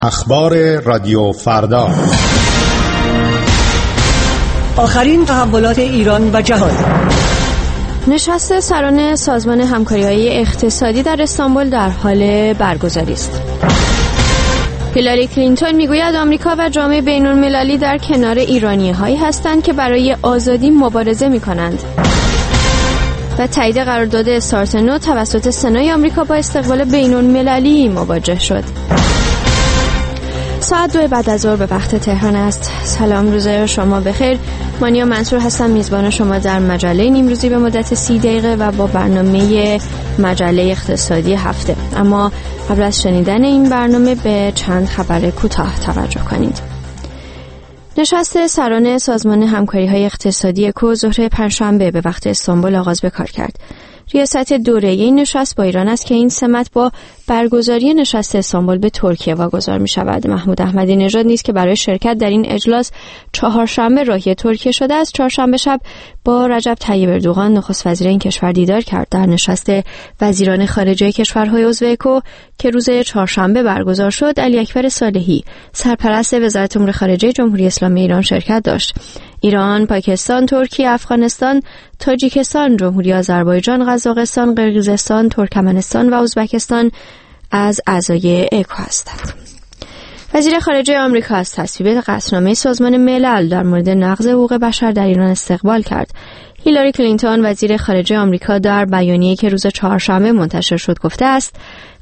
اخبار رادیو فردا. آخرین تحولات ایران و جهان. نشست سران سازمان همکاری‌های اقتصادی در استانبول در حال برگزاری است. هیلاری کلینتون میگوید آمریکا و جامعه بین‌المللی در کنار ایرانی‌هایی هستند که برای آزادی مبارزه می‌کنند. و تایید قرارداد استارت نو توسط سنای آمریکا با استقبال بین‌المللی مواجه شد. ساعت 2 بعد از ظهر به وقت تهران است. سلام، روز شما بخیر. مانیا منصور هستم، میزبان شما در مجله نیمروزی به مدت 30 دقیقه و با برنامه مجله اقتصادی هفته. اما قبل از شنیدن این برنامه به چند خبر کوتاه توجه کنید. نشست سران سازمان همکاری‌های اقتصادی اکو ظهر پنجشنبه به وقت استانبول آغاز به کار کرد. ریاست دوره‌ای این نشست با ایران است که این سمت با برگزاری نشست استانبول به ترکیه واگذار می‌شود. محمود احمدی نژاد نیز که برای شرکت در این اجلاس چهارشنبه راهی ترکیه شده است، چهارشنبه شب با رجب طیب اردوغان نخست وزیر این کشور دیدار کرد. در نشست وزیران خارجه کشورهای عضو اکو که روز چهارشنبه برگزار شد، علی اکبر صالحی سرپرست وزارت امور خارجه جمهوری اسلامی ایران شرکت داشت. ایران، پاکستان، ترکیه، افغانستان، تاجیکستان، جمهوری آذربایجان، قزاقستان، قرقیزستان، ترکمنستان و ازبکستان از اعضای اکو هستند. وزیر خارجه آمریکا از تصویب قطعنامه سازمان ملل در مورد نقض حقوق بشر در ایران استقبال کرد. هیلاری کلینتون وزیر خارجه آمریکا در بیانیه‌ای که روز چهارشنبه منتشر شد گفته است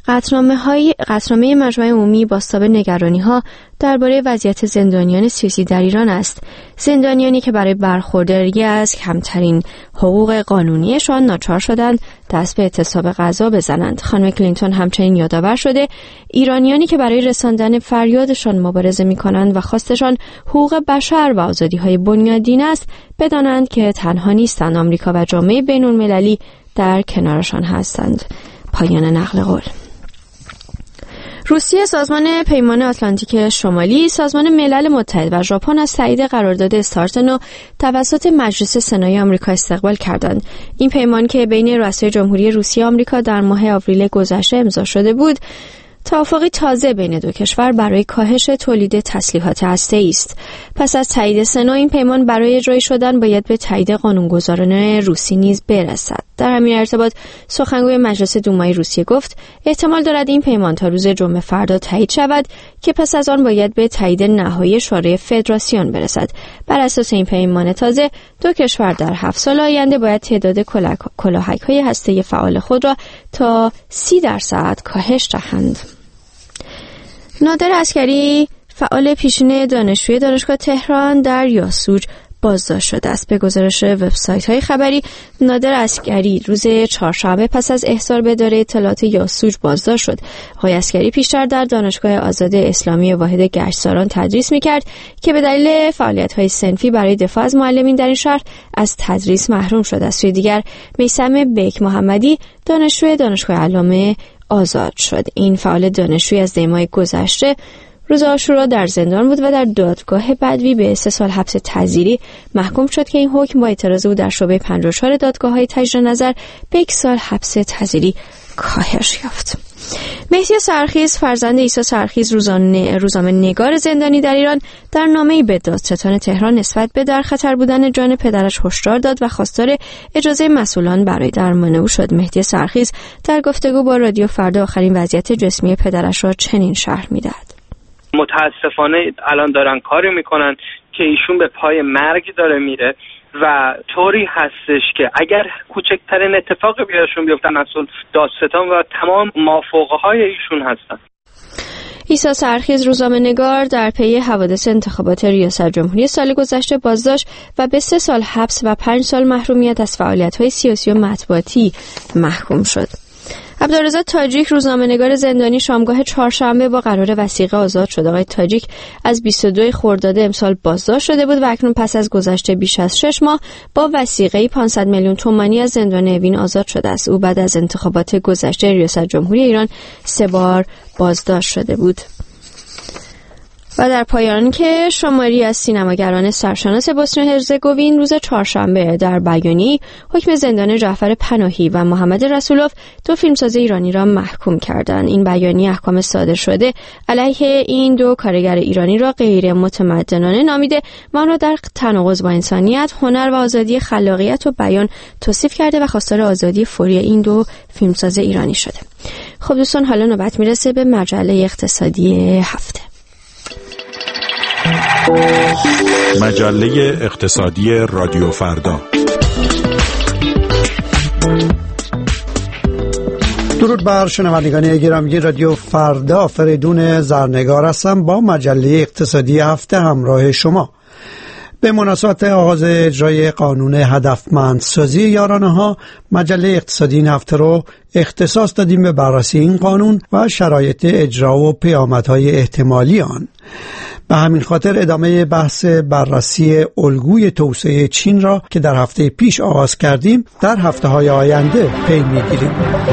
قطعنامه مجمع عمومی بازتاب نگرانی‌ها درباره وضعیت زندانیان سیاسی در ایران است. زندانیانی که برای برخورداری از کمترین حقوق قانونیشان ناچار شدند دست به اعتصاب غذا بزنند. خانم کلینتون همچنین یادآور شده ایرانیانی که برای رساندن فریادشان مبارزه می‌کنند و خواستشان حقوق بشر و آزادی‌های بنیادین است بدانند که تنها نیستند. آمریکا و جامعه بین‌المللی در کنارشان هستند. پایان نقل قول. روسیه، سازمان پیمان آتلانتیک شمالی، سازمان ملل متحد و ژاپن از تایید قرارداد استارت نو توسط مجلس سنای آمریکا استقبال کردند. این پیمان که بین رؤسای جمهوری روسیه و آمریکا در ماه آوریل گذشته امضا شده بود، توافقی تازه بین دو کشور برای کاهش تولید تسلیحات هسته‌ای است. پس از تایید سنا این پیمان برای اجرایی شدن باید به تایید قانونگذاران روسی نیز برسد. در همین ارتباط سخنگوی مجلس دومای روسیه گفت احتمال دارد این پیمان تا روز جمعه فردا تایید شود که پس از آن باید به تایید نهایی شورای فدراسیون برسد. بر اساس این پیمان تازه دو کشور در 7 سال آینده باید تعداد کلاهک‌های هسته‌ای فعال خود را تا 30% کاهش دهند. نادر عسکری، فعال پیشین دانشجوی دانشگاه تهران در یاسوج بازداشت شده است. به گزارش وبسایت‌های خبری، نادر عسکری روز چهارشنبه پس از احضار به اداره اطلاعات یاسوج بازداشت شد. آقای عسکری پیشتر در دانشگاه آزاد اسلامی واحد گشتزاران تدریس می‌کرد که به دلیل فعالیت‌های صنفی برای دفاع از معلمین در این شهر از تدریس محروم شده است. سوی دیگر میثم بیک محمدی دانشجوی دانشگاه علامه آزاد شد. این فعال دانشجوی از دیماه گذشته روز عاشورا در زندان بود و در دادگاه بدوی به 3 سال حبس تعزیری محکوم شد که این حکم با اعتراض او در شعبه 54 دادگاه‌های تجدید نظر به 1 سال حبس تعزیری کاهش یافت. مهدی سرخیز، فرزند عیسی سرخیز، روزنامه‌نگار زندانی در ایران، در نامه‌ای به دادستان تهران نسبت به در خطر بودن جان پدرش هشدار داد و خواستار اجازه مسئولان برای درمان او شد. مهدی سرخیز در گفتگو با رادیو فردا آخرین وضعیت جسمی پدرش را چنین شرح می‌دهد. متاسفانه الان دارن کاری میکنن که ایشون به پای مرگ داره میره و طوری هستش که اگر کوچکترین اتفاقی بیاشون بیفته مسئول دادستان و تمام مافوقه‌های ایشون هستن. عیسی سرخیز، روزنامه‌نگار، در پی حوادث انتخابات ریاست جمهوری سال گذشته بازداشت و به 3 سال حبس و 5 سال محرومیت از فعالیت‌های سیاسی و مطبوعاتی محکوم شد. عبدالرضا تاجیک، روزنامه‌نگار زندانی، شامگاه چهارشنبه با قرار وثیقه آزاد شد. آقای تاجیک از 22 خرداد امسال بازداشت شده بود و اکنون پس از گذشت بیش از 6 ماه با وثیقه 500 میلیون تومانی از زندان اوین آزاد شده است. او بعد از انتخابات گذشته ریاست جمهوری ایران 3 بار بازداشت شده بود. و در پایان که شماری از سینماگران سرشناس بوسنی و هرزگوین روز چهارشنبه در بیانی حکم زندان جعفر پناهی و محمد رسولوف، دو فیلمساز ایرانی را محکوم کردند. این بیانی احکام صادر شده علیه این دو کارگر ایرانی را غیر متمدنانه نامیده و آن را در تناقض با انسانیت، هنر و آزادی خلاقیت و بیان توصیف کرده و خواستار آزادی فوری این دو فیلمساز ایرانی شده. خب دوستان، حالا نوبت میرسه به مجله اقتصادی هفته. مجله اقتصادی رادیو فردا. درود بر شنوندگان گرامی رادیو فردا. فریدون زرنگار هستم با مجله اقتصادی هفته همراه شما. به مناسبت آغاز اجرای قانون هدفمندسازی یارانه‌ها، مجله اقتصادی این هفته رو اختصاص دادیم به بررسی این قانون و شرایط اجرا و پیامدهای احتمالی آن. به همین خاطر ادامه بحث بررسی الگوی توسعه چین را که در هفته پیش آغاز کردیم در هفته‌های آینده پی می‌گیریم.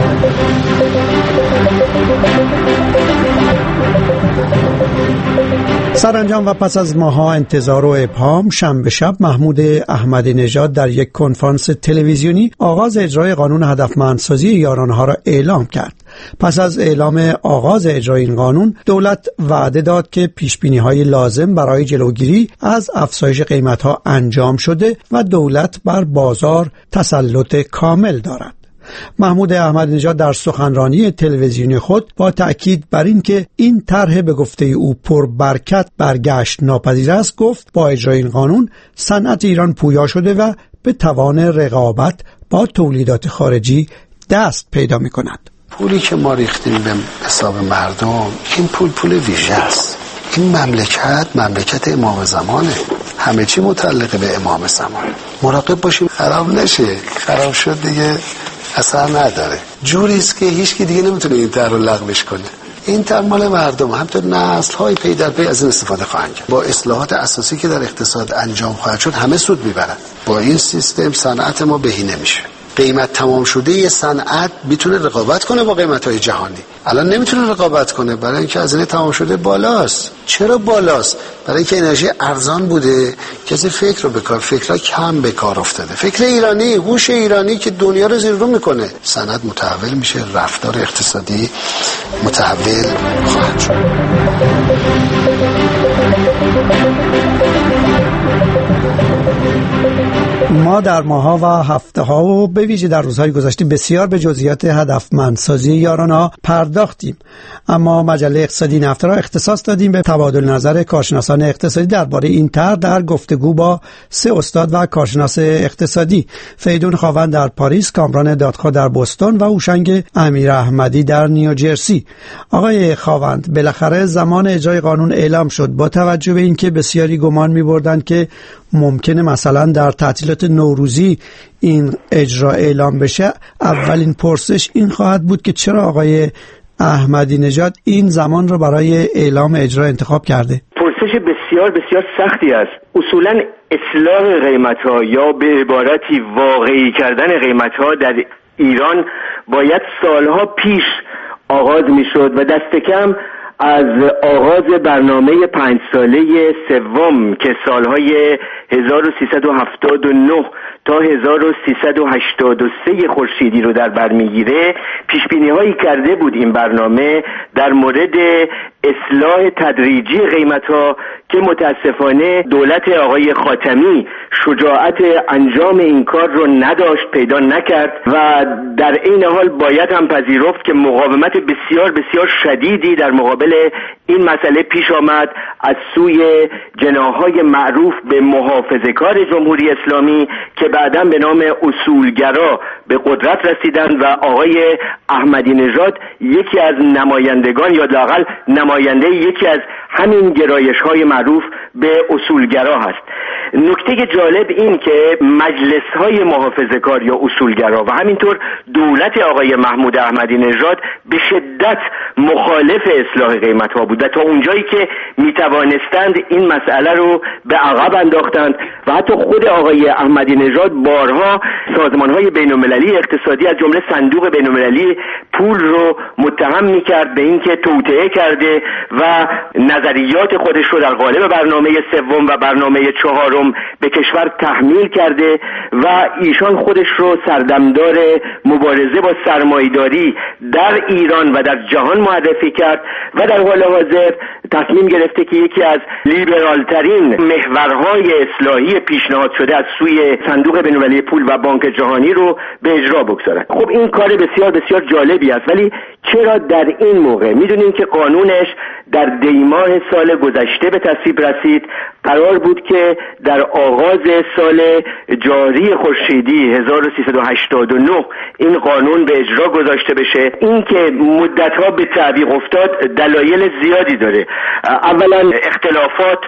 سرانجام و پس از ماها انتظار و ابهام، شنبه شب محمود احمدی نژاد در یک کنفرانس تلویزیونی آغاز اجرای قانون هدفمندسازی یارانه‌ها را اعلام کرد. پس از اعلام آغاز اجرای این قانون، دولت وعده داد که پیشبینی‌های لازم برای جلوگیری از افزایش قیمت‌ها انجام شده و دولت بر بازار تسلط کامل دارد. محمود احمدی نژاد در سخنرانی تلویزیونی خود با تأکید بر این که این طرح به گفته او پربرکت برگشت ناپذیر است، گفت با اجرای این قانون صنعت ایران پویا شده و به توان رقابت با تولیدات خارجی دست پیدا می کند. پولی که ما ریختیم به حساب مردم، این پول ویژه است. این مملکت امام زمانه، همه چی متعلق به امام زمانه. مراقب باشیم خراب نشه، خراب شد دیگه اثر نداره. جوریست که هیچ کی دیگه نمیتونه این طرح رو لغوش کنه. این طرح مال مردم، همینطور نسل‌های پی در پی از این استفاده خواهند کرد. با اصلاحات اساسی که در اقتصاد انجام خواهد شد همه سود میبرن. با این سیستم صنعت ما بهینه میشه. قیمت تمام شده یه صنعت میتونه رقابت کنه با قیمت‌های جهانی. الان نمیتونه رقابت کنه برای اینکه هزینه تمام شده بالاست. چرا بالاست؟ برای اینکه انرژی ارزان بوده، کسی فکرها کم به کار افتاده. فکر ایرانی، هوش ایرانی که دنیا رو زیر رو میکنه. صنعت متحول میشه، رفتار اقتصادی متحول خواهد شد. ما در ماها و هفته‌ها و به ویژه در روزهای گذشته بسیار به جزئیات هدفمندسازی یارانه‌ها پرداختیم، اما مجله اقتصادی این هفته را اختصاص دادیم به تبادل نظر کارشناسان اقتصادی درباره این طرح در گفتگو با 3 استاد و کارشناس اقتصادی: فریدون خاوند در پاریس، کامران دادخواه در بوستون و هوشنگ امیر احمدی در نیوجرسی. آقای خاوند، بالاخره زمان اجرای قانون اعلام شد. با توجه به اینکه بسیاری گمان می‌بردند که ممکنه مثلا در تعطیلات نوروزی این اجرا اعلام بشه، اولین پرسش این خواهد بود که چرا آقای احمدی نژاد این زمان رو برای اعلام اجرا انتخاب کرده؟ پرسش بسیار بسیار سختی است. اصولا اصلاح قیمت‌ها یا به عبارتی واقعی کردن قیمت‌ها در ایران باید سالها پیش آغاز می‌شد و دست کم از آغاز برنامه 5 ساله سوم که سالهای 1379 تا 1383 خورشیدی رو در بر میگیره، پیشبینی هایی کرده بود این برنامه در مورد اصلاح تدریجی قیمت ها که متاسفانه دولت آقای خاتمی شجاعت انجام این کار رو نداشت، پیدا نکرد و در این حال باید هم پذیرفت که مقاومت بسیار بسیار شدیدی در مقابل این مسئله پیش آمد از سوی جناح‌های معروف به محافظه‌کار جمهوری اسلامی که بعداً به نام اصولگرا به قدرت رسیدند و آقای احمدی نژاد یکی از نمایندگان یا لااقل نماینده یکی از همین گرایش‌های معروف به اصولگرا هست. نکته جالب این که مجلس‌های محافظه‌کار یا اصولگرا و همینطور دولت آقای محمود احمدی نژاد به شدت مخالف اصلاح قیمت‌ها بود و تا اونجایی که می‌توانستند این مسئله رو به عقب انداختند و حتی خود آقای احمدی نژاد بارها سازمان‌های بین‌المللی اقتصادی از جمله صندوق بین‌المللی پول رو متهم می‌کرد به اینکه توطئه کرده و نظر نظریات خودش رو در قالب برنامه سوم و برنامه چهارم به کشور تحمیل کرده و ایشان خودش رو سردمدار مبارزه با سرمایه‌داری در ایران و در جهان معرفی کرد و در حال حاضر تصمیم گرفته که یکی از لیبرالترین محورهای اصلاحی پیشنهاد شده از سوی صندوق بین‌المللی پول و بانک جهانی رو به اجرا بگذارد. خب این کار بسیار بسیار جالبی است، ولی چرا در این موقع؟ میدونیم که قانونش در دیماه سال گذشته به تصویب رسید. قرار بود که در آغاز سال جاری خورشیدی 1389 این قانون به اجرا گذاشته بشه. این که مدت‌ها به تعویق افتاد دلایل زیادی داره. اولا اختلافات،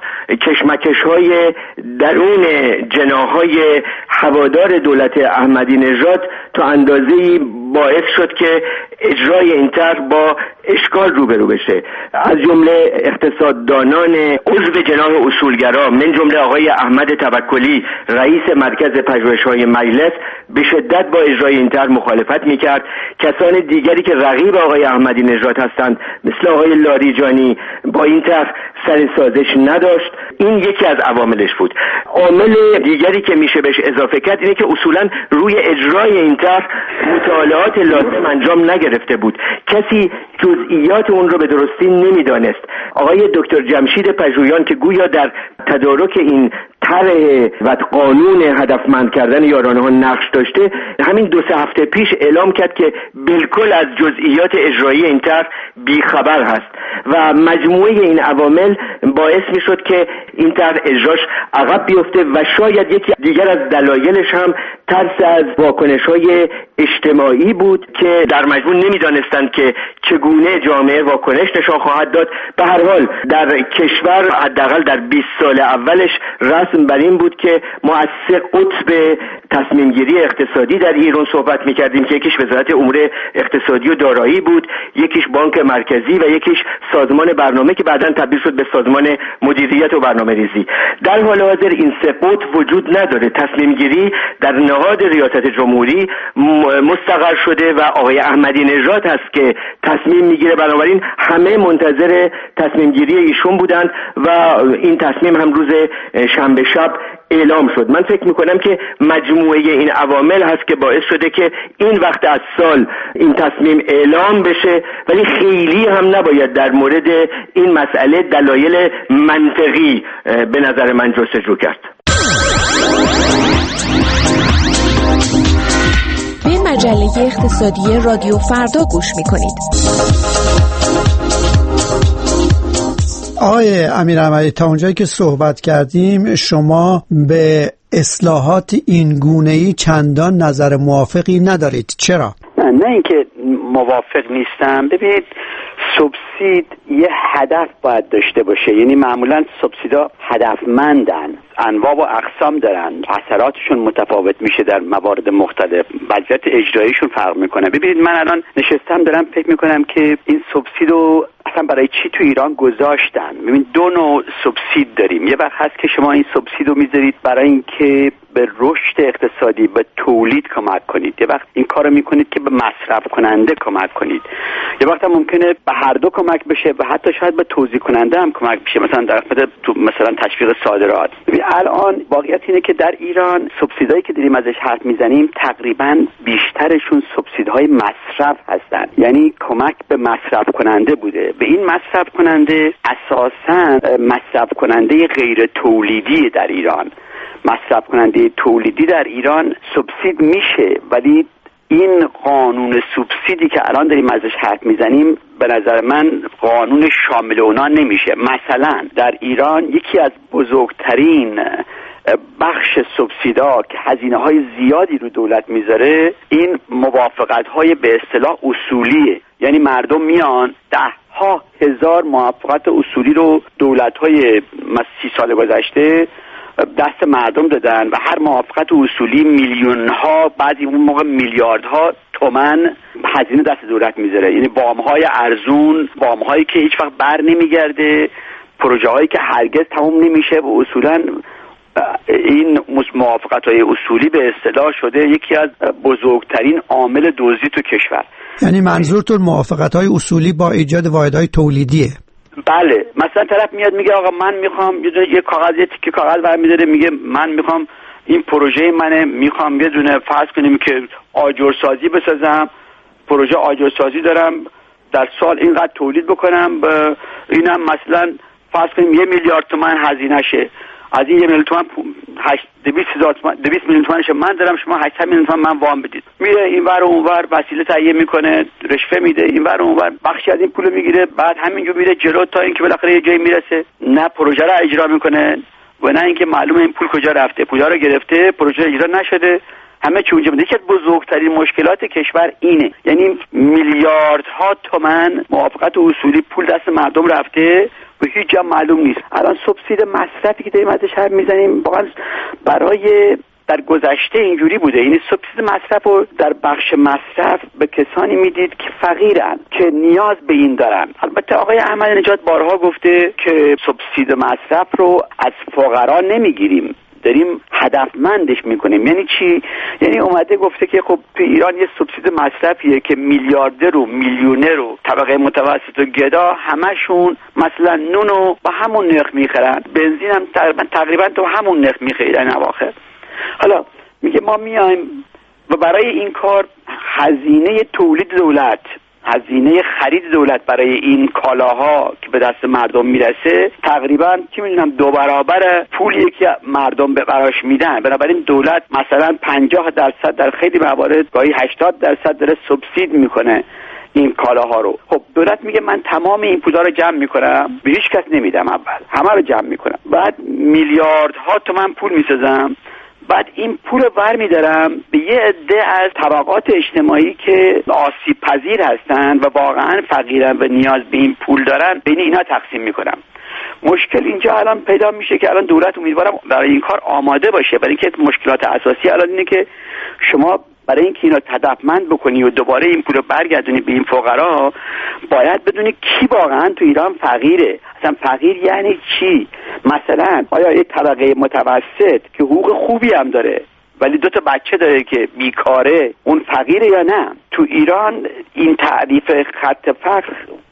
کشمکش‌های درون جناح‌های هوادار دولت احمدی نژاد تا اندازه‌ای باعث شد که اجرای این طرح با اشکال روبرو بشه. از جمله اقتصاددانان عضو جناح اصولگرا من جمله آقای احمد توکلی رئیس مرکز پژوهش‌های مجلس به شدت با اجرای این طرح مخالفت می‌کرد. کسان دیگری که رقیب آقای احمدی نژاد هستند مثل آقای لاریجانی با این طرح سر سازش نداشت. این یکی از عواملش بود. عامل دیگری که میشه بهش اضافه کرد اینه که اصولاً روی اجرای این طرح مطالعات لازم انجام نگرفته بود. کسی جزئیات اون رو به درستی نمیدانست. آقای دکتر جمشید پژویان که گویا در تدارک این طرح و قانون هدفمند کردن یارانه ها نقش داشته، همین 2-3 هفته پیش اعلام کرد که بالکل از جزئیات اجرایی این طرح بیخبر هست و مجموعه این عوامل باعث می شد که این طرح اجراش عقب بیفته و شاید یکی دیگر از دلایلش هم ترس از واکنش‌های اجتماعی بود که در مجموع نمی‌دانستند که چگونه جامعه واکنش نشان خواهد داد. به هر حال در کشور حداقل در 20 سال اولش رسم بر این بود که ما از 3 قطب تصمیم گیری اقتصادی در ایران صحبت می‌کردیم که یکیش وزارت امور اقتصادی و دارایی بود، یکیش بانک مرکزی و یکیش سازمان برنامه که بعداً تبدیل شد به سازمان مدیریت و برنامه‌ریزی. در حال حاضر این 3 قطب وجود نداره. تصمیم گیری در نهاد ریاست جمهوری مستقر شده و آقای احمدی نژاد هست که تصمیم میگیره. بنابراین همه منتظر تصمیم گیری ایشون بودند و این تصمیم هم روز شنبه شب اعلام شد. من فکر میکنم که مجموعه این عوامل هست که باعث شده که این وقت از سال این تصمیم اعلام بشه، ولی خیلی هم نباید در مورد این مسئله دلایل منطقی به نظر من جستجو کرد. به مجله اقتصادی رادیو فردا گوش میکنید. آقای امیراحمدی، تا اونجایی که صحبت کردیم شما به اصلاحات این گونه‌ای چندان نظر موافقی ندارید. چرا؟ نه اینکه موافق نیستم. ببینید، سوبسید یه هدف باید داشته باشه. یعنی معمولا سوبسیدا هدفمندن، انواع و اقسام دارن، اثراتشون متفاوت میشه در موارد مختلف، وضعیت اجراییشون فرق میکنه. ببینید، من الان نشستم دارم فکر میکنم که این سوبسیدو اصلا برای چی تو ایران گذاشتن. ببین، 2 نوع سوبسید داریم. یه وقت هست که شما این سوبسیدو میذارید برای اینکه به رشد اقتصادی، به تولید کمک کنید. یه وقت این کارو میکنید که به مصرف کننده کمک کنید. یه وقت هم ممکنه به هر دو کمک بشه و حتی شاید به توزیع کننده هم کمک بشه، مثلا در مثلا تشویق صادرات. الان واقعیت اینه که در ایران سوبسیدایی که داریم ازش حرف میزنیم تقریبا بیشترشون سوبسیدهای مصرف هستن، یعنی کمک به مصرف کننده بوده. به این مصرف کننده اساساً مصرف کننده غیر تولیدی در ایران. مصرف کننده تولیدی در ایران سوبسید میشه، ولی این قانون سوبسیدی که الان داریم ازش حرف میزنیم به نظر من قانون شامل اونا نمیشه. مثلا در ایران یکی از بزرگترین بخش سوبسیدا که هزینه‌های زیادی رو دولت میذاره این موافقت‌های به اصطلاح اصولیه. یعنی مردم میان 10,000 موافقت اصولی رو دولت‌های 30 سال گذشته دست مردم دادن و هر موافقت اصولی میلیون‌ها، بعضی اون موقع میلیاردها تومان هزینه دست دولت میذاره. یعنی وام‌های ارزون، وام‌هایی که هیچ وقت بر نمیگرده، پروژه‌هایی که هرگز تموم نمیشه و اصولاً این موافقت‌های اصولی به اصطلاح شده یکی از بزرگترین عامل دزدی تو کشور. یعنی منظورتون موافقت‌های اصولی با ایجاد واحدهای تولیدیه؟ بله، مثلا طرف میاد میگه آقا من میخوام یه کاغذ، یه تیکه کاغذ برمی‌داره میگه من میخوام این پروژه منه، میخوام یه دونه فرض کنیم که آجرسازی بسازم، پروژه آجرسازی دارم، در سال اینقدر تولید بکنم، اینم مثلا فرض کنیم 1 میلیارد تومان هزینه شه، از این 1 میلیون تومان 200 میلیون تومانش من دارم، شما 800 میلیون تومان من وام بدید. میره اینور و اونور وسیله تهیه میکنه، رشوه میده، اینور و اونور بخشی از این پولو میگیره، بعد همینجور میره جلو تا اینکه بالاخره یه جایی میرسه، نه پروژه رو اجرا میکنه و نه اینکه معلومه این پول کجا رفته، پولا رو گرفته، پروژه اجرا نشده، همه چی اونجا بوده. یکی از بزرگترین مشکلات کشور اینه، یعنی میلیاردها تومان موافقت اصولی پول دست مردم رفته و هیچ جا معلوم نیست. الان سوبسید مصرفی که داریم ازش حرف میزنیم واقعا برای در گذشته اینجوری بوده، یعنی سوبسید مصرف رو در بخش مصرف به کسانی میدید که فقیرن، که نیاز به این دارن. البته آقای احمدی نژاد بارها گفته که سوبسید مصرف رو از فقرا نمیگیریم، داریم هدفمندش میکنیم. یعنی چی؟ یعنی اومده گفته که خب تو ایران یه سوبسید مصرفیه که میلیاردر و میلیونر و طبقه متوسط و گدا همشون مثلا نونو با همون نرخ میخرن، بنزین هم تقریبا تو همون نرخ میخرن اواخر. حالا میگه ما میایم و برای این کار هزینه تولید دولت، هزینه خرید دولت برای این کالاها که به دست مردم میرسه تقریبا چی میدونم 2 برابر پولی که مردم براش میدن. بنابراین دولت مثلا 50% در خیلی موارد گاهی 80% داره سوبسید میکنه این کالاها رو. خب دولت میگه من تمام این پولا رو جمع میکنم، به هیچ کس نمیدم، اول همه رو جمع میکنم، بعد میلیاردها تومان پول میسازم، بعد این پول رو برمی‌دارم به یه عده از طبقات اجتماعی که آسیب پذیر هستن و واقعا فقیرن و نیاز به این پول دارن، بین اینا تقسیم میکنم. مشکل اینجا الان پیدا میشه که الان دولت امیدوارم برای این کار آماده باشه، برای اینکه مشکلات اساسی الان اینه که شما برای اینکه اینا هدفمند بکنی و دوباره این پول رو برگردونی به این فقرا، باید بدونی کی واقعا تو ایران فقیره. اصلا فقیر یعنی چی؟ مثلا آیا یه طبقه متوسط که حقوق خوبی هم داره ولی 2 بچه داره که بیکاره، اون فقیره یا نه؟ تو ایران این تعریف خط فقر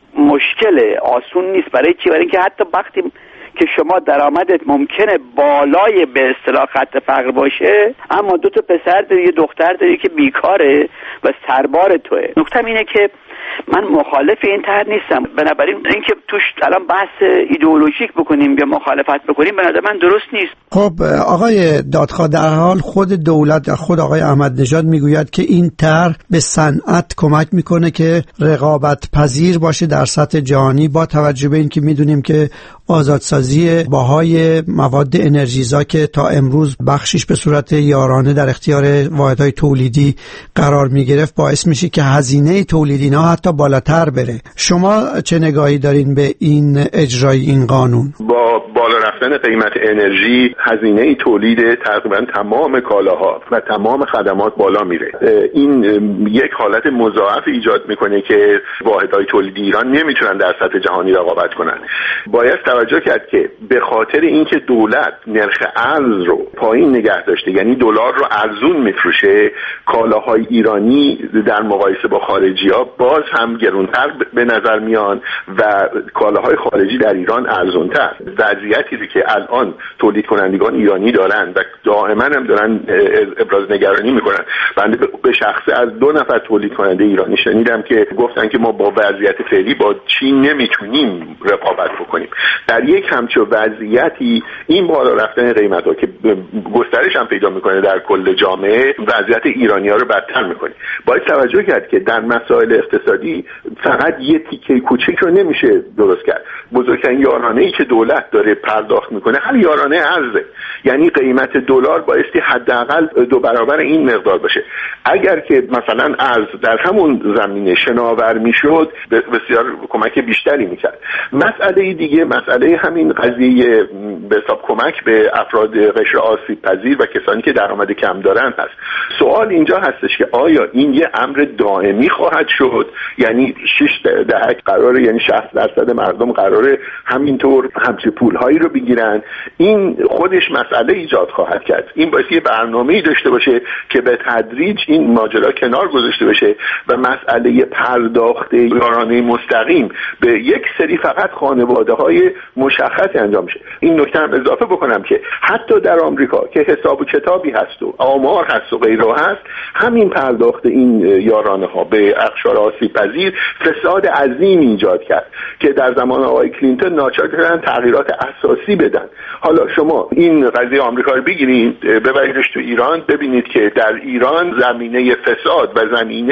مشکله، آسون نیست. برای چی؟ برای اینکه حتی وقتی که شما درآمدت ممکنه بالای به اصطلاح خط فقر باشه، اما 2 پسر داری، یه دختر داری که بیکاره و سربار توه. نکته اینه که من مخالف این طرح نیستم، بنابراین اینکه توش الان بحث ایدئولوژیک بکنیم یا مخالفت بکنیم به نظر من درست نیست. خب آقای دادخواه، در حال خود دولت، خود آقای احمدی نژاد میگوید که این طرح به صنعت کمک میکنه که رقابت پذیر باشه در سطح جهانی، با توجه به اینکه میدونیم که آزادسازی بهای مواد انرژیزا که تا امروز بخشش به صورت یارانه در اختیار واحدهای تولیدی قرار میگرفت باعث میشه که هزینه تولید اینا حتی بالاتر بره. شما چه نگاهی دارین به این اجرای این قانون؟ با بالا رفتن قیمت انرژی هزینه تولید تقریبا تمام کالاها و تمام خدمات بالا میره. این یک حالت مضاعف ایجاد میکنه که واحدهای تولیدی ایران نمیتونن در سطح جهانی رقابت کنن. باید توجه کرد که به خاطر اینکه دولت نرخ ارز رو پایین نگه داشته، یعنی دلار رو ارزون میفروشه، کالاهای ایرانی در مقایسه با خارجی‌ها باز هم گرونتر به نظر میان و کالاهای خارجی در ایران ارزونتر. وضعیتی که الان تولید کنندگان ایرانی دارن و دائما هم دارن ابراز نگرانی میکنن. بنده به شخصه از 2 نفر تولید کننده ایرانی شنیدم که گفتن که ما با وضعیت فعلی با چین نمیتونیم رقابت بکنیم. در یک همچون وضعیتی این بالا رفتن قیمت‌ها که گسترش هم پیدا میکنه در کل جامعه، وضعیت ایرانی‌ها رو بدتر میکنه. باید توجه کرد که در مسائل اقتصادی فقط یه تیکه کوچیک رو نمیشه درست کرد. بزرگترین یارانه‌ای که دولت داره پرداخت میکنه هر یارانه ارزه، یعنی قیمت دلار بایستی حداقل 2 برابر این مقدار باشه. اگر که مثلا ارز در همون زمینه شناور میشد بسیار کمک بیشتری میکرد. مسئله دیگه مسئله همین قضیه به حساب کمک به افراد قشر آسیب پذیر و کسانی که درآمد کم دارن هست. سوال اینجا هستش که آیا این یه امر دائمی خواهد شد؟ یعنی 6 دهک قراره، یعنی 60% مردم قراره همینطور همچه پولهایی رو بگیرن، این خودش مسئله ایجاد خواهد کرد. این باید یه برنامه‌ای داشته باشه که به تدریج این ماجرا کنار گذاشته بشه و مسئله پرداخت یارانه مستقیم به یک سری فقط خانواده‌های مشخص انجام شه. این نکته هم اضافه بکنم که حتی در آمریکا که حساب و کتابی هست و آمار هست و غیره هست، همین پرداخت این یارانه ها به اقشار آسیب پذیر فساد عظیم ایجاد کرد که در زمان آقای کلینتون ناچار شدن تغییرات اساسی بدن. حالا شما این قضیه آمریکا رو بگیرید ببریدش تو ایران، ببینید که در ایران زمینه فساد و زمینه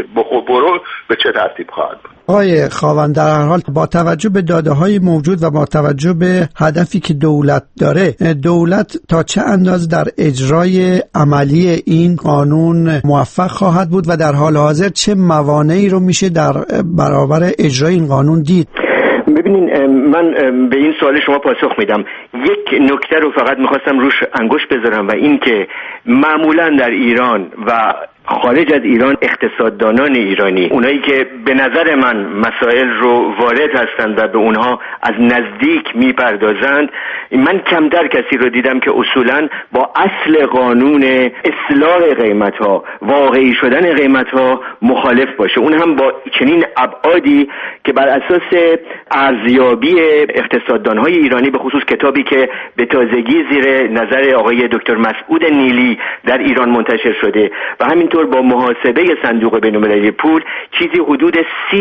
بخورو به چه ترتیب خواهد بود. آقای خاوند، در هر حال با توجه به داده‌های موجود و با توجه به هدفی که دولت داره، دولت تا چه اندازه در اجرای عملی این قانون موفق خواهد بود و در حال حاضر چه موانعی رو میشه در برابر اجرای این قانون دید؟ ببینین، من به این سوال شما پاسخ میدم. یک نکته رو فقط میخواستم روش انگشت بذارم و این که معمولا در ایران و خارج از ایران اقتصاددانان ایرانی، اونایی که به نظر من مسائل رو وارد هستند و به اونها از نزدیک میپردازند، من کمتر کسی رو دیدم که اصولا با اصل قانون اصلاح قیمت‌ها، واقعی شدن قیمت‌ها مخالف باشه، اون هم با چنین ابعادی که بر اساس ارزیابی اقتصاددانهای ایرانی، به خصوص کتابی که به تازگی زیر نظر آقای دکتر مسعود نیلی در ایران منتشر شده و همینطور با محاسبه صندوق بین‌المللی پول، چیزی حدود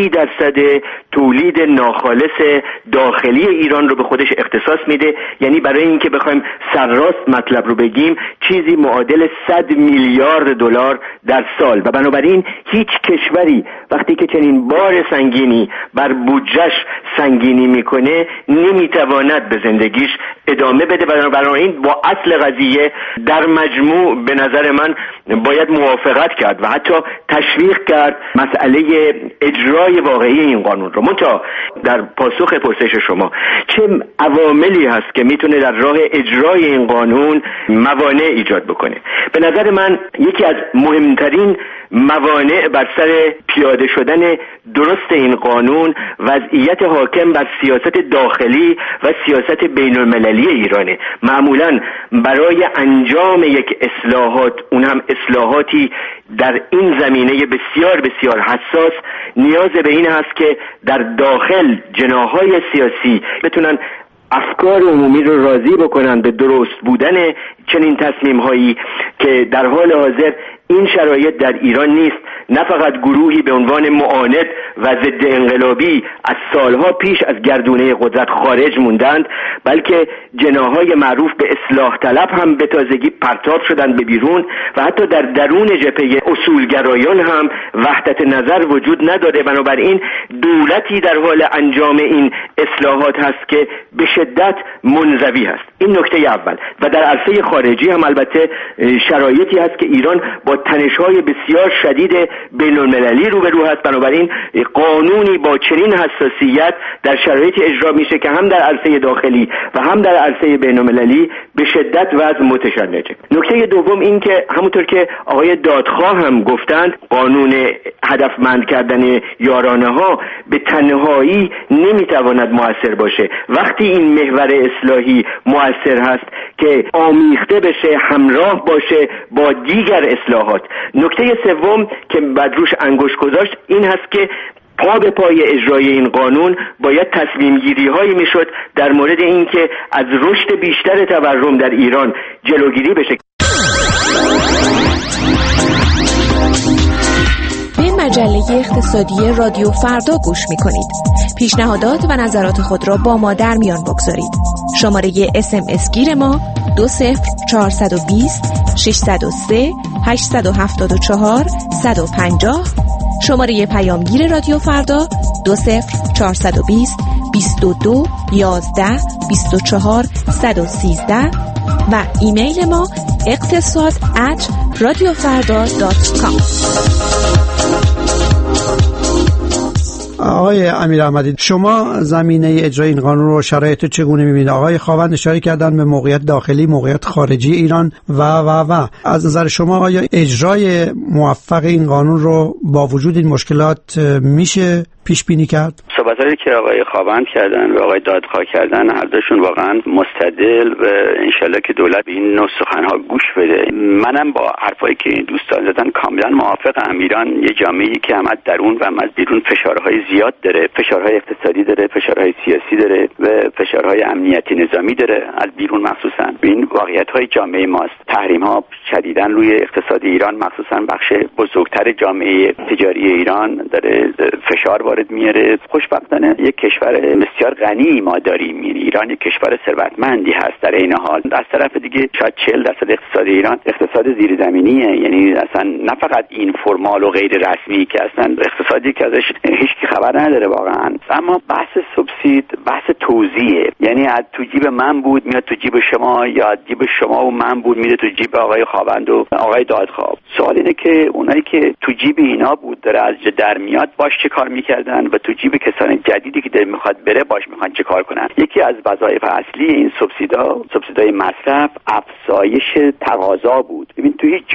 30% تولید ناخالص داخلی ایران رو به خودش اختصاص میده. یعنی برای اینکه بخوایم سرراست مطلب رو بگیم، چیزی معادل 100 میلیارد دلار در سال. و بنابراین هیچ کشوری وقتی که چنین بار سنگینی بر بودجهش سنگینی میکنه نمیتواند به زندگیش ادامه بده. بنابراین با اصل قضیه در مجموع به نظر من باید موافقت کرد و حتی تشویق کرد مسئله اجرای واقعی این قانون رو. منتها در پاسخ پرسش شما، چه عواملی هست که میتونه در راه اجرای این قانون موانع ایجاد بکنه؟ به نظر من یکی از مهمترین موانع بر سر پیاده شدن درست این قانون وضعیت حاکم بر سیاست داخلی و سیاست بین المللی ایرانه. معمولا برای انجام یک اصلاحات، اون هم اصلاحاتی در این زمینه بسیار بسیار حساس، نیاز به این هست که در داخل جناح‌های سیاسی بتونن افکار عمومی رو راضی بکنن به درست بودن چنین تصمیم‌هایی که در حال حاضر این شرایط در ایران نیست. نه فقط گروهی به عنوان معاند و ضد انقلابی از سالها پیش از گردونه قدرت خارج موندند، بلکه جناح‌های معروف به اصلاح طلب هم به تازگی پرتاب شدند به بیرون و حتی در درون جبهه اصولگرایان هم وحدت نظر وجود نداره. بنابراین دولتی در حال انجام این اصلاحات هست که به شدت منزوی هست. این نکته اول. و در عرصه خارجی هم البته شرایطی هست که ایران با تنش‌های بسیار شدید بین‌المللی روبرو هست. بنابراین قانونی با چنین حساسیت در شرایطی اجرا میشه که هم در عرصه داخلی و هم در عرصه بین‌المللی به شدت وضع متشنجه. نکته دوم این که همونطور که آقای دادخواه هم گفتند، قانون هدفمند کردن یارانه ها به تنهایی نمیتواند مؤثر باشه. وقتی این محور اصلاحی مؤثر هست که آمیخته بشه، همراه باشه با دیگر اصلاحات. نکته سوم که بعد روش انگشت گذاشت این هست که پا به پای اجرای این قانون باید تصمیم گیری هایی میشد در مورد این که از رشد بیشتر تورم در ایران جلوگیری بشه. به مجله اقتصادی رادیو فردا گوش میکنید. پیشنهادات و نظرات خود را با ما در میان بگذارید. شماره SMS گیر ما 20420 603 874 150. شماره پیامگیر رادیو فردا 20420 22 11 24 113 و ایمیل ما اقتصاد@radiofarda.com. آقای امیراحمدی، شما زمینه اجرای این قانون رو شرایط چگونه می‌بینید؟ آقای خاوند اشاره کردن به موقعیت داخلی، موقعیت خارجی ایران و از نظر شما آیا اجرای موفق این قانون رو با وجود این مشکلات میشه پیش بینی کرد؟ صحبتایی که آقای خاوند کردن و آقای دادخواه کردن هر دوشون واقعا مستدل و انشالله که دولت به این نوع سخنها گوش بده. منم با حرفایی که این دوستان زدن کاملا موافقم. ایران یه جامعه‌ای که هم از درون و هم از بیرون فشارهای زیاد داره، فشارهای اقتصادی داره، فشارهای سیاسی داره و فشارهای امنیتی نظامی داره از بیرون مخصوصا. این واقعیت‌های جامعه ماست. تحریم‌ها شدیداً روی اقتصاد ایران مخصوصا بخش بزرگتر جامعه تجاری ایران داره فشار وارد میاره. خوشبختانه یک کشور بسیار غنی ما داریم. ایران یک کشور ثروتمندی هست. در این حال از طرف دیگه شاید 40% اقتصاد ایران اقتصاد زیرزمینیه، یعنی اصلا نه فقط این فرمال و غیر رسمی که اصلا اقتصادی که ازش هیچ کی خبر نداره واقعا. اما بحث سوبسید بحث توزیعه، یعنی از تو جیب من بود میاد تو جیب شما، یا جیب شما و من بود میره تو جیب آقای خاوند و آقای دادخواه. سوال اینه که اونایی که تو جیب اینا بود داره از در میاد باش چه کار میکردن و تو جیب کسان جدیدی که داره میخواد بره باش میخوان چه کار کنن. یکی از وظایف اصلی این سوبسیدای مصرف افزایش تقاضا بود. ببین تو هیچ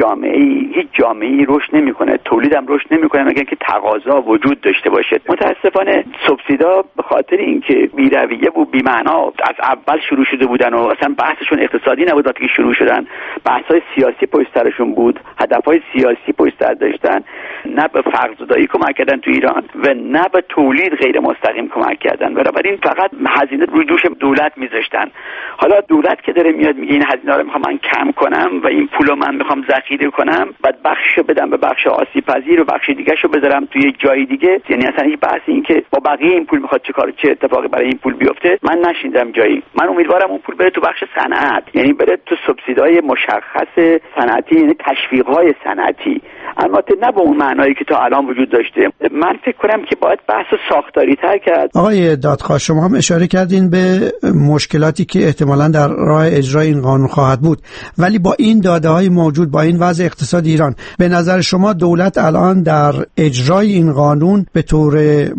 جامعه‌ای رشد نمیکنه، تولیدم رشد نمیکنه مگر اینکه تقاضا وجود داشته باشه. متاسفانه سوبسیدا به خاطر اینکه بی‌رویه و بی‌معنا از اول شروع شده بودن و اصلا بحثشون اقتصادی نبود وقتی که شروع شدن، بحث‌های سیاسی پشت سرشون بود، هدف‌های سیاسی پشت سر داشتن، نه به فقرزدایی کمک کردن تو ایران و نه به تولید غیر مستقیم کمک کردن. بنابراین فقط هزینه روی دوش دولت میذاشتن. حالا دولت که داره میاد میگه این هزینه رو میخوام من کم کنم و این پولو من میخوام ذخیره کنم، بعد بخشو بدم به بخش آسیب پذیر و بخش دیگه‌شو بذارم توی جای دیگه. یعنی اصلا هیچ بحث این که با بقیه این پول میخواد چه اتفاقی برای این پول بیفته من نشیندم جایی. من امیدوارم اون پول بره تو بخش صنعت، یعنی بره تو سوبسیدای مشخص صنعتی، یعنی تشویق‌های صنعتی، اما نه به اون معنایی که تا الان وجود داشته. من فکر کنم که باید بحث ساختاری تر کرد. آقای دادخواه، شما هم اشاره کردین به مشکلاتی که احتمالاً در راه اجرای این قانون خواهد بود، ولی با این داده‌های موجود، با این وضع اقتصاد ایران، به نظر شما دولت الان در اجرای این قانون به طور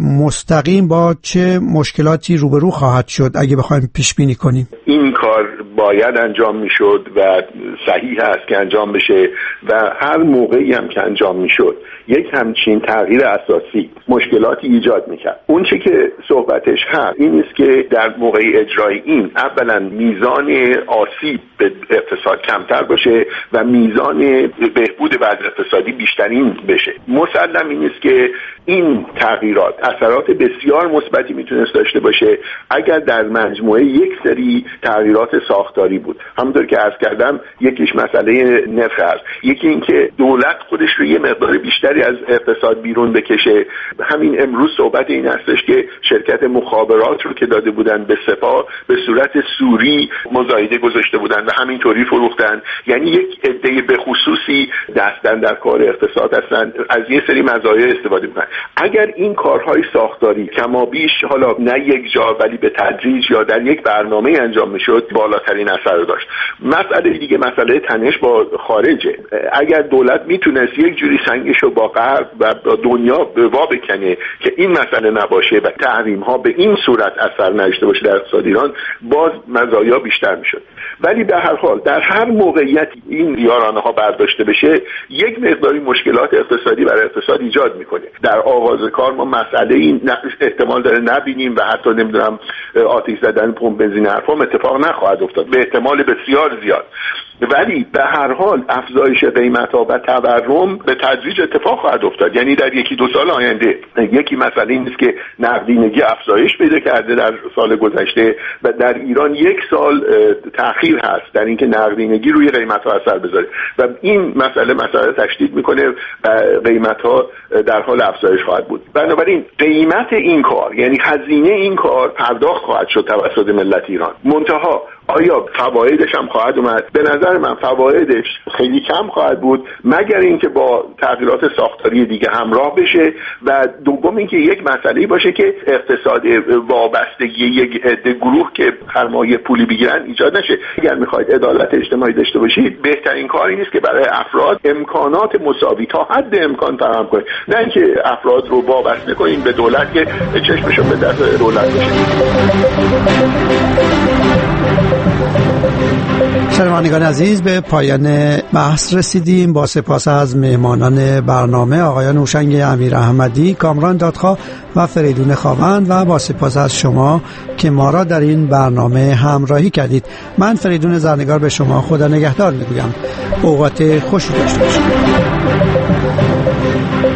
مستقیم با چه مشکلاتی روبرو خواهد شد اگه بخوایم پیش بینی کنیم؟ این کار باید انجام میشد و صحیح است که انجام بشه و هر موقعی هم که انجام میشد یک همچین تغییر اساسی مشکلاتی ایجاد میکرد. اون چه که صحبتش هست این است که در موقع اجرای این اولا میزان آسیب به اقتصاد کمتر باشه و میزان بهبود وضع اقتصادی بیشترین بشه. مسلم این است که این تغییرات اثرات بسیار مثبتی میتونست داشته باشه اگر در مجموعه یک سری تغییرات ساختاری بود. همونطور که عرض کردم یکیش مسئله نرخ است، یکی این که دولت خودش رو یه مقدار بیشتری از اقتصاد بیرون بکشه. همین امروز صحبت این هستش که شرکت مخابرات رو که داده بودن به سپاه به صورت سوری مزایده گذاشته بودن و همینطوری فروختن. یعنی یک عده به خصوصی دستن در کار اقتصاد هستن از یه سری مزایا استفاده میکنن. اگر این کارهای ساختاری کمابیش حالا نه یک جا ولی به تدریج یا در یک برنامه انجام میشد بالاترین اثر داشت. مسئله دیگه مسئله تنش با خارجه. اگر دولت میتونست یک جوری سنگشو با غرب و با دنیا وا بکنه که این مسئله نباشه و تحریم ها به این صورت اثر نداشته باشه در اقتصاد ایران، باز مزایا بیشتر میشد. ولی به هر حال در هر موقعیتی این یارانه ها برداشته بشه یک مقداری مشکلات اقتصادی برای اقتصاد ایجاد میکنه. در آغاز کار ما مسئله این احتمال داره نبینیم و حتی نمیدونم آتش زدن پمپ بنزین حرفا اتفاق نخواهد افتاد به احتمال بسیار زیاد. ولی به هر حال افزایش قیمت‌ها و تورم به تدریج اتفاق خواهد افتاد. یعنی در یکی دو سال آینده یکی مسئله این است که نقدینگی افزایش پیدا کرده در سال گذشته و در ایران یک سال تأخیر هست در اینکه نقدینگی روی قیمت‌ها اثر بذاره و این مسئله تشدید میکنه و قیمت‌ها در حال افزایش خواهد بود. بنابراین قیمت این کار یعنی هزینه این کار پرداخت خواهد شد توسط ملت ایران. منتها آیا فوایدش هم خواهد اومد؟ به نظر نظر من فوایدش خیلی کم خواهد بود مگر اینکه با تغییرات ساختاری دیگه همراه بشه و دوم اینکه یک مسئله باشه که اقتصاد وابستگی یک عده گروه که سرمایه پولی بگیرن ایجاد نشه. اگر میخواید عدالت اجتماعی داشته باشید بهترین کار این است که برای افراد امکانات مساوی تا حد امکان فراهم کنید، نه اینکه افراد رو وابسته کنید به دولت که چشمشون به دست دولت بشه. شنوندگان عزیز، به پایان بحث رسیدیم. با سپاس از مهمانان برنامه آقایان هوشنگ امیراحمدی، کامران دادخواه و فریدون خاوند و با سپاس از شما که ما را در این برنامه همراهی کردید. من فریدون زرنگار به شما خدا نگهدار میگویم. اوقات خوشی داشته باشید.